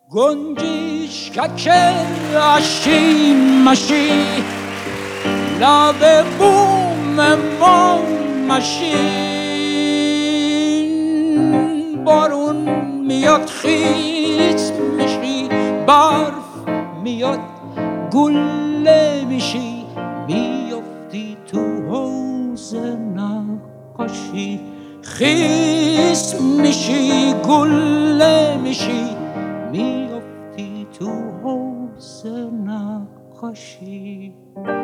گنجشکک اشی مشی لب بوم ما مشین بارون میاد خیس میشی برف میاد گله میشی میافتی تو حوض نقاشی خیس میشی گله میشی میافتی تو حوض نقاشی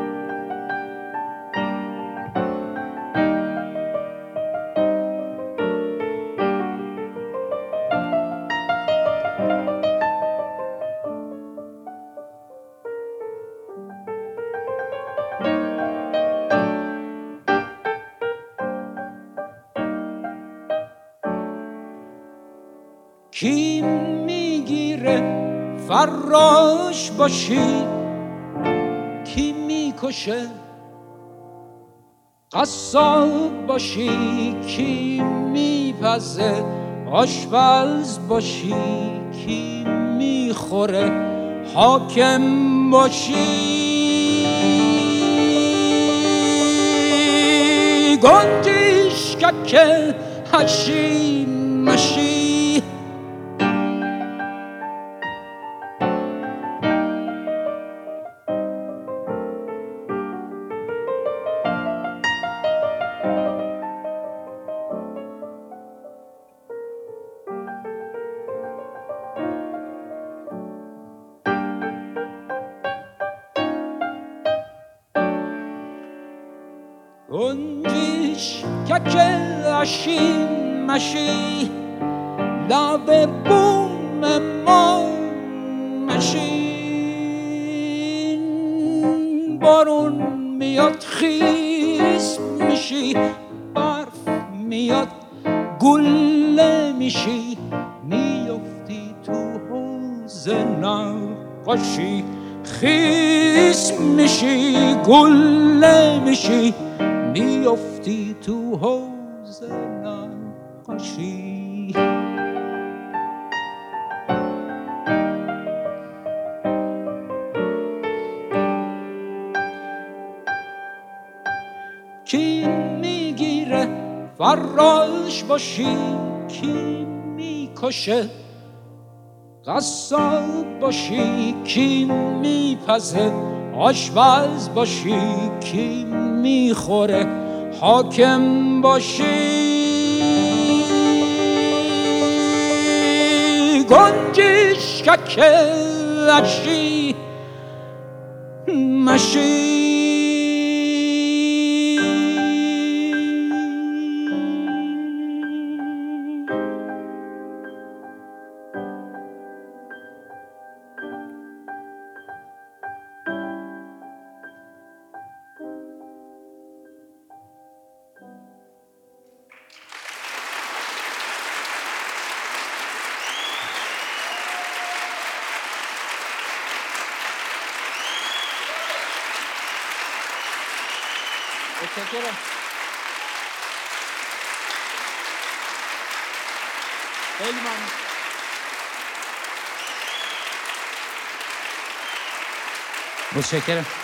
کی میگیره فراش باشی کی میکشه قصاب باشی کی میپزه آشپز باشی کی میخوره حاکم باشی گنجشکک هشی مشی گنجشکک اشی مشی لب بوم ما مشین بارون میاد خیس میشی برف میاد گله میشی میافتی تو حوض نقاشی خیس میشی گله میشی میافتی تو حوض نقاشی کی میگیره فراش باشی کی میکشه قصاب باشی کی میپزه آشپز باشی کی میخوره حاکم باشی گنجشکک اشی مشی متشکرم. خیلی ممنون. متشکرم.